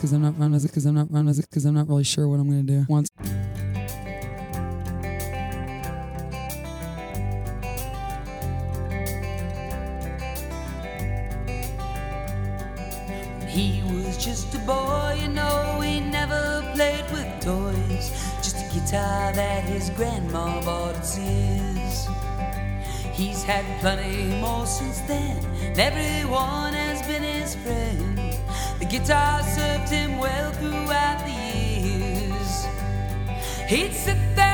because I'm not really sure what I'm going to do. Once. He was just a boy, you know, he never played with toys. Just a guitar that his grandma bought at Sears. He's had plenty more since then, and everyone has been his friend. The guitar served him well throughout the years. He'd sit there